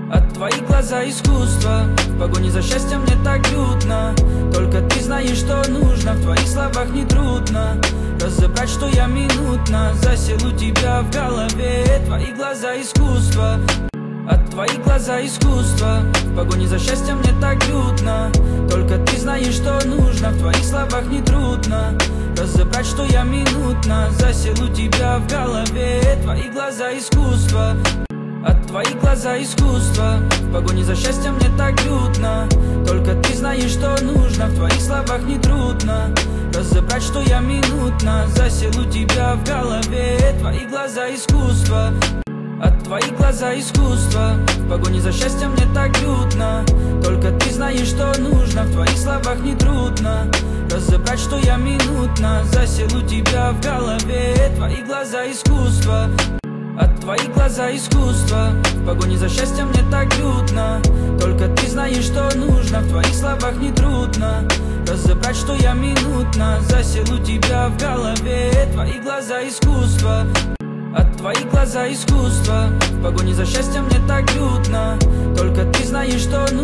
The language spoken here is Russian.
От твоих глаза искусство. В погоне за счастьем мне так лютно. Только ты знаешь, что нужно. В твоих словах не трудно разобрать, что я минутно засел у тебя в голове. Твои глаза искусство. От твоих глаза искусство. В погоне за счастьем мне так лютно. Только ты знаешь, что нужно. В твоих словах не трудно разобрать, что я минутно засел у тебя в голове. Твои глаза искусство. От твоих глаза искусство. В погоне за счастьем мне так лютно. Только ты знаешь, что нужно. В твоих словах не трудно разобрать, что я минутно засел у тебя в голове. Твои глаза искусство. От твоих глаза искусство. В погоне за счастьем мне так лютно. Только ты знаешь, что нужно. В твоих словах не трудно разобрать, что я минутно засел у тебя в голове. Твои глаза искусство. От твоих глаза искусство. В погоне за счастьем мне так лютно. Только ты знаешь, что нужно. В твоих словах не трудно разобрать, что я минутно засел у тебя в голове. Твои глаза искусство. От твоих глаза искусство. В погоне за счастьем мне так лютно. Только ты знаешь, что нужно.